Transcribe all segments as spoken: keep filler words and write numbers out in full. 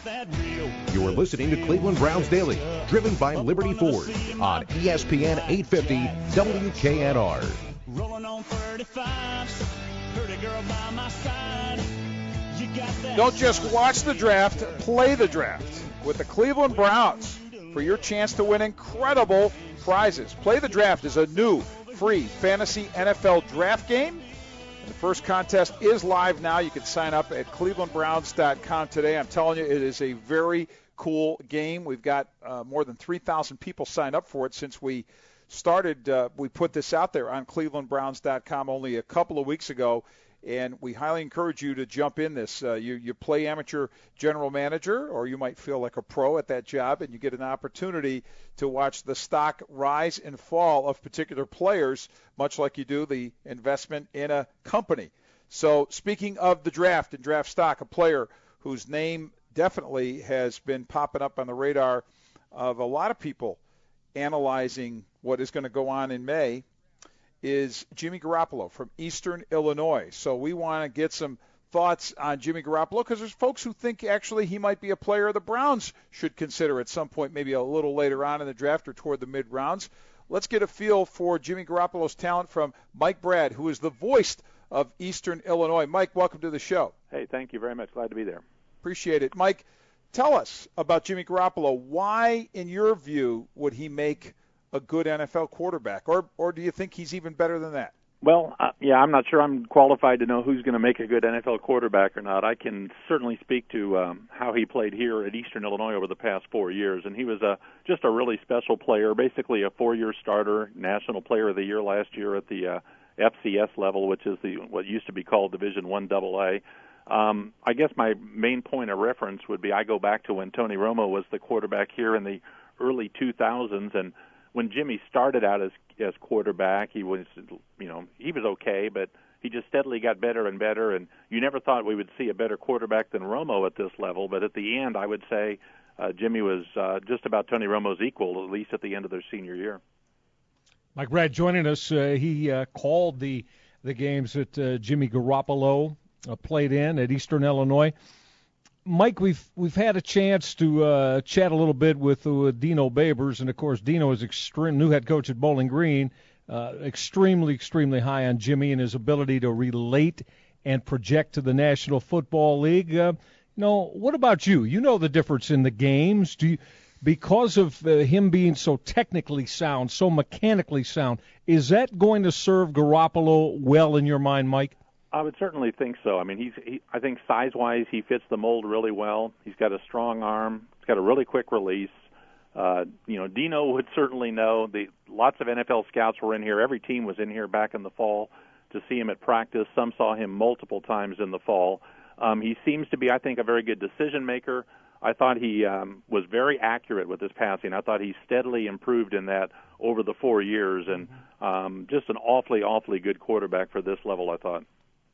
You're listening to Cleveland Browns Daily, driven by Liberty Ford on E S P N eight fifty W K N R. Rolling on thirty-fives, pretty girl by my side. You got that. Don't just watch the draft, play the draft with the Cleveland Browns for your chance to win incredible prizes. Play the Draft is a new free fantasy N F L draft game. And the first contest is live now. You can sign up at cleveland browns dot com today. I'm telling you, it is a very cool game. We've got uh, more than three thousand people signed up for it since we started. Uh, we put this out there on cleveland browns dot com only a couple of weeks ago. And we highly encourage you to jump in this. Uh, you, you play amateur general manager, or you might feel like a pro at that job, and you get an opportunity to watch the stock rise and fall of particular players, much like you do the investment in a company. So speaking of the draft and draft stock, a player whose name definitely has been popping up on the radar of a lot of people analyzing what is going to go on in May is Jimmy Garoppolo from Eastern Illinois. So we want to get some thoughts on Jimmy Garoppolo because there's folks who think actually he might be a player the Browns should consider at some point, maybe a little later on in the draft or toward the mid-rounds. Let's get a feel for Jimmy Garoppolo's talent from Mike Brad, who is the voice of Eastern Illinois. Mike, welcome to the show. Hey, thank you very much. Glad to be there. Appreciate it. Mike, tell us about Jimmy Garoppolo. Why, in your view, would he make a good N F L quarterback, or or do you think he's even better than that? Well, uh, yeah, I'm not sure I'm qualified to know who's going to make a good N F L quarterback or not. I can certainly speak to um, how he played here at Eastern Illinois over the past four years, and he was a just a really special player, basically a four-year starter, National Player of the Year last year at the uh, F C S level, which is the what used to be called Division One Double A. Um, I guess my main point of reference would be I go back to when Tony Romo was the quarterback here in the early two thousands, and when Jimmy started out as as quarterback, he was, you know, he was okay, but he just steadily got better and better, and you never thought we would see a better quarterback than Romo at this level. But at the end, I would say uh, Jimmy was uh, just about Tony Romo's equal, at least at the end of their senior year. Mike Brad joining us. Uh, he uh, called the the games that uh, Jimmy Garoppolo uh, played in at Eastern Illinois. Mike, we've we've had a chance to uh, chat a little bit with, with Dino Babers, and of course Dino is extreme new head coach at Bowling Green, uh, extremely extremely high on Jimmy and his ability to relate and project to the National Football League. Uh, you know, what about you? You know the difference in the games. Do you, because of uh, him being so technically sound, so mechanically sound, is that going to serve Garoppolo well in your mind, Mike? I would certainly think so. I mean, he's. He, I think size-wise, he fits the mold really well. He's got a strong arm. He's got a really quick release. Uh, you know, Dino would certainly know. The lots of N F L scouts were in here. Every team was in here back in the fall to see him at practice. Some saw him multiple times in the fall. Um, he seems to be, I think, a very good decision maker. I thought he um, was very accurate with his passing. I thought he steadily improved in that over the four years, and um, just an awfully, awfully good quarterback for this level, I thought.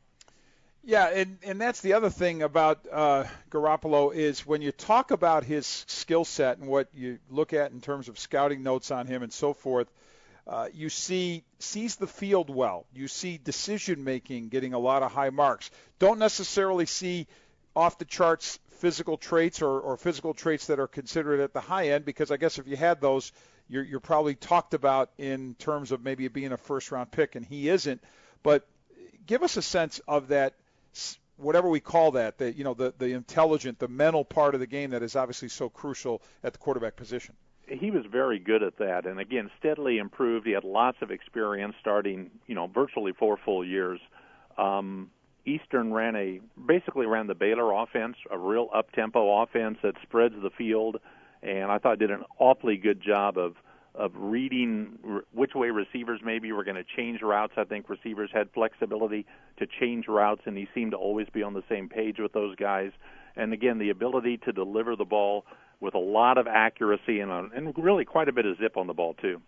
Yeah, and, and that's the other thing about uh, Garoppolo is when you talk about his skill set and what you look at in terms of scouting notes on him and so forth, uh, you see sees the field well. You see decision-making getting a lot of high marks. Don't necessarily see off-the-charts physical traits or, or physical traits that are considered at the high end, because I guess if you had those, you're, you're probably talked about in terms of maybe being a first-round pick, and he isn't. But give us a sense of that, whatever we call that, the, you know, the, the intelligent, the mental part of the game that is obviously so crucial at the quarterback position. He was very good at that, and again, steadily improved. He had lots of experience starting, you know, virtually four full years. Um, Eastern ran a, basically ran the Baylor offense, a real up-tempo offense that spreads the field, and I thought did an awfully good job of of reading which way receivers maybe were going to change routes. I think receivers had flexibility to change routes, and he seemed to always be on the same page with those guys. And again, the ability to deliver the ball with a lot of accuracy and, and really quite a bit of zip on the ball, too.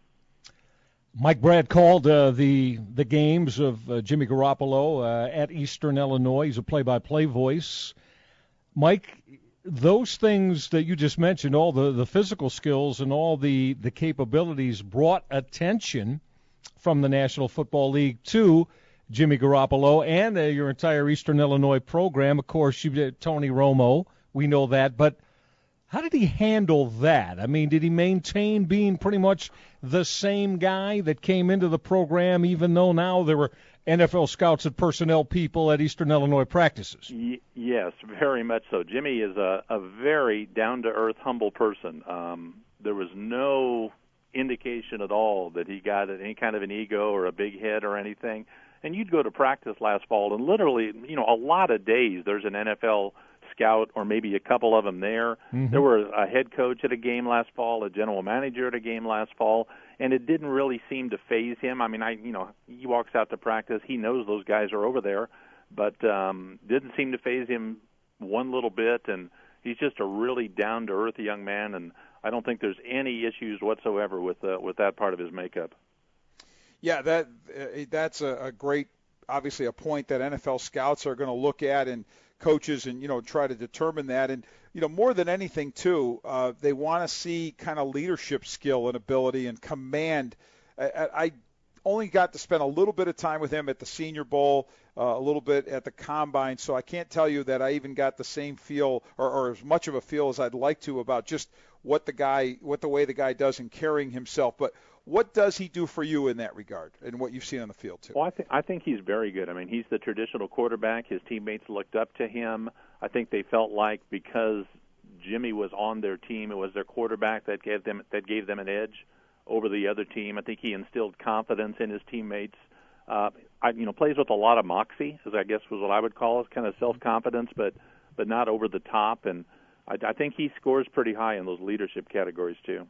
Mike Brad called uh, the the games of uh, Jimmy Garoppolo uh, at Eastern Illinois. He's a play-by-play voice. Mike, those things that you just mentioned, all the, the physical skills and all the, the capabilities brought attention from the National Football League to Jimmy Garoppolo and uh, your entire Eastern Illinois program. Of course, you did Tony Romo. We know that. But How did he handle that? I mean, did he maintain being pretty much the same guy that came into the program, even though now there were N F L scouts and personnel people at Eastern Illinois practices? Y- yes, very much so. Jimmy is a, a very down-to-earth, humble person. Um, there was no indication at all that he got any kind of an ego or a big head or anything. And you'd go to practice last fall, and literally, you know, a lot of days there's an N F L scout or maybe a couple of them there. Mm-hmm. There were a head coach at a game last fall, a general manager at a game last fall, and it didn't really seem to faze him. I mean, I you know, he walks out to practice. He knows those guys are over there, but um, didn't seem to faze him one little bit, and he's just a really down-to-earth young man, and I don't think there's any issues whatsoever with uh, with that part of his makeup. Yeah, that uh, that's a, a great, obviously a point that N F L scouts are going to look at, and coaches, and you know, try to determine that. And you know, more than anything too, uh, they want to see kind of leadership skill and ability and command. I, I only got to spend a little bit of time with him at the Senior Bowl, uh, a little bit at the Combine, so I can't tell you that I even got the same feel or, or as much of a feel as I'd like to about just what the guy, what the way the guy does in carrying himself. But what does he do for you in that regard, and what you've seen on the field too? Well, I think I think he's very good. I mean, he's the traditional quarterback. His teammates looked up to him. I think they felt like because Jimmy was on their team, it was their quarterback that gave them that gave them an edge over the other team. I think he instilled confidence in his teammates. Uh, I, you know, plays with a lot of moxie, as I guess was what I would call it, kind of self-confidence, but but not over the top. And I, I think he scores pretty high in those leadership categories too.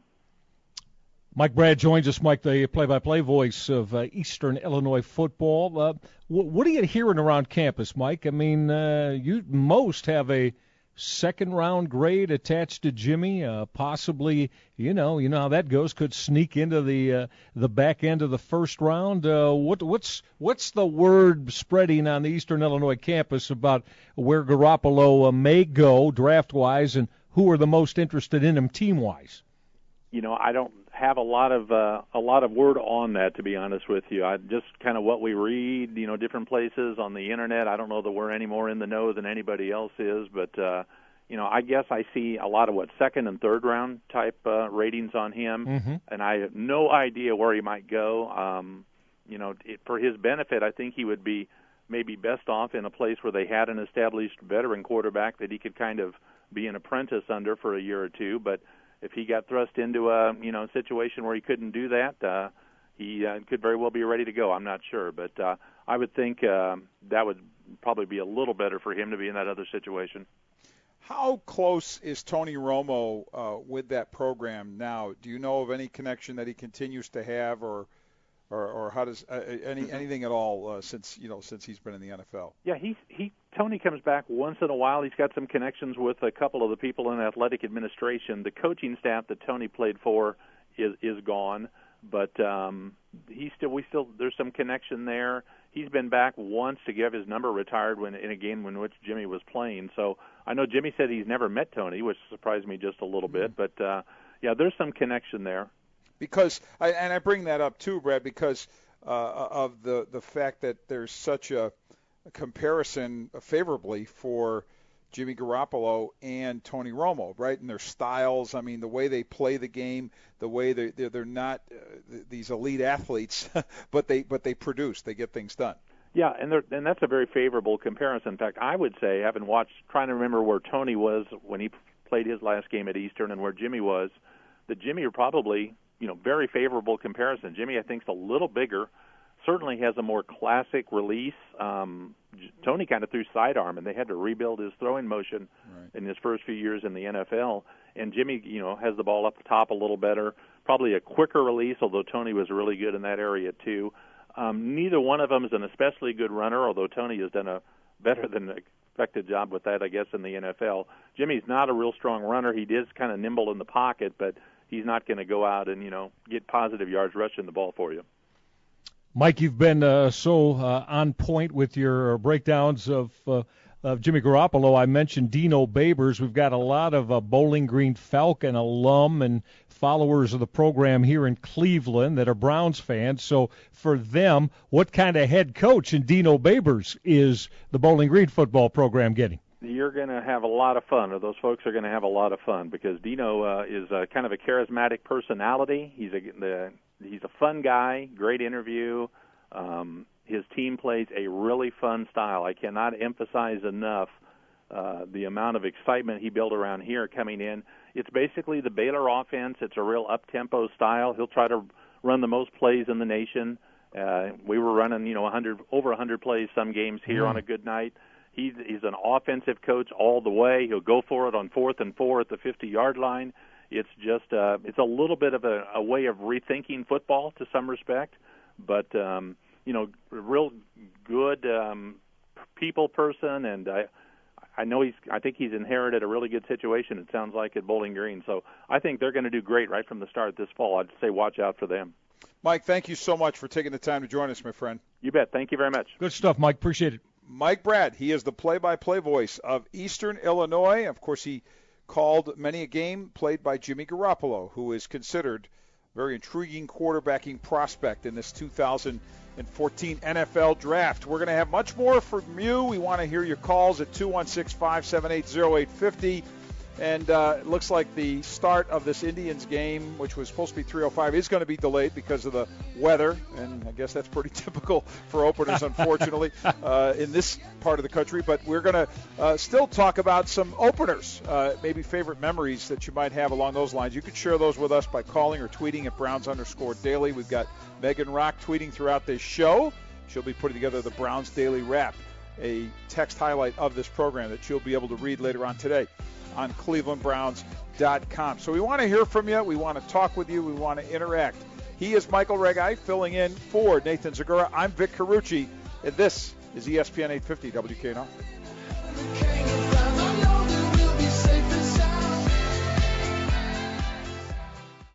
Mike Brad joins us. Mike, the play-by-play voice of uh, Eastern Illinois football. Uh, w- what are you hearing around campus, Mike? I mean, uh, you most have a second-round grade attached to Jimmy. Uh, possibly, you know, you know how that goes. Could sneak into the uh, the back end of the first round. Uh, what what's what's the word spreading on the Eastern Illinois campus about where Garoppolo uh, may go draft-wise, and who are the most interested in him team-wise? You know, I don't have a lot of uh, a lot of word on that, to be honest with you. I just kind of what we read, you know, different places on the internet. I don't know that we're any more in the know than anybody else is, but uh, you know, I guess I see a lot of what second and third round type uh, ratings on him, mm-hmm. and I have no idea where he might go. Um, you know, it, for his benefit, I think he would be maybe best off in a place where they had an established veteran quarterback that he could kind of be an apprentice under for a year or two, but if he got thrust into a you know situation where he couldn't do that, uh, he uh, could very well be ready to go. I'm not sure, but uh, I would think uh, that would probably be a little better for him to be in that other situation. How close is Tony Romo uh, with that program now? Do you know of any connection that he continues to have, or or, or how does uh, any anything at all uh, since you know since he's been in the N F L? Yeah, he he Tony comes back once in a while. He's got some connections with a couple of the people in athletic administration. The coaching staff that Tony played for is is gone, but um, he still we still there's some connection there. He's been back once to give his number retired when in a game in which Jimmy was playing. So I know Jimmy said he's never met Tony, which surprised me just a little bit. But uh, yeah, there's some connection there. Because I, and I bring that up too, Brad, because uh, of the the fact that there's such a, a comparison favorably for Jimmy Garoppolo and Tony Romo, right? And their styles, I mean, the way they play the game, the way they they're, they're not uh, these elite athletes, but they but they produce, they get things done. Yeah, and they're, and that's a very favorable comparison. In fact, I would say, having watched, trying to remember where Tony was when he played his last game at Eastern and where Jimmy was, that Jimmy are probably, you know, very favorable comparison. Jimmy, I think, is a little bigger, certainly has a more classic release. Um, Tony kind of threw sidearm, and they had to rebuild his throwing motion right. in his first few years in the N F L. And Jimmy, you know, has the ball up the top a little better, probably a quicker release, although Tony was really good in that area too. Um, neither one of them is an especially good runner, although Tony has done a better than expected job with that, I guess, in the N F L. Jimmy's not a real strong runner. He is kind of nimble in the pocket, but he's not going to go out and, you know, get positive yards rushing the ball for you. Mike, you've been uh, so uh, on point with your breakdowns of uh, of Jimmy Garoppolo. I mentioned Dino Babers. We've got a lot of uh, Bowling Green Falcon alum and followers of the program here in Cleveland that are Browns fans. So for them, what kind of head coach in Dino Babers is the Bowling Green football program getting? you're going to have a lot of fun, or those folks are going to have a lot of fun, because Dino uh, is a, kind of a charismatic personality. He's a the, he's a fun guy, great interview. Um, his team plays a really fun style. I cannot emphasize enough uh, the amount of excitement he built around here coming in. It's basically the Baylor offense. It's a real up-tempo style. He'll try to run the most plays in the nation. Uh, we were running, you know, one hundred over one hundred plays some games here mm. on a good night. He's, he's an offensive coach all the way. He'll go for it on fourth and four at the fifty-yard line. It's just uh, it's a little bit of a, a way of rethinking football to some respect, but um, you know, real good um, people person, and I I know he's I think he's inherited a really good situation. It sounds like at Bowling Green, so I think they're going to do great right from the start this fall. I'd say watch out for them. Mike, thank you so much for taking the time to join us, my friend. You bet. Thank you very much. Good stuff, Mike. Appreciate it. Mike Brad, he is the play-by-play voice of Eastern Illinois. Of course, he called many a game played by Jimmy Garoppolo, who is considered a very intriguing quarterbacking prospect in this two thousand fourteen N F L Draft. We're going to have much more from you. We want to hear your calls at two one six, five seven eight, zero eight five zero. And uh, it looks like the start of this Indians game, which was supposed to be three oh five, is going to be delayed because of the weather. And I guess that's pretty typical for openers, unfortunately, uh, in this part of the country. But we're going to uh, still talk about some openers, uh, maybe favorite memories that you might have along those lines. You can share those with us by calling or tweeting at Browns underscore daily. We've got Megan Rock tweeting throughout this show. She'll be putting together the Browns Daily Wrap, a text highlight of this program that you'll be able to read later on today on cleveland browns dot com. So we want to hear from you. We want to talk with you. We want to interact. He is Michael Regai filling in for Nathan Zagura. I'm Vic Carucci, and this is E S P N eight fifty W K N R.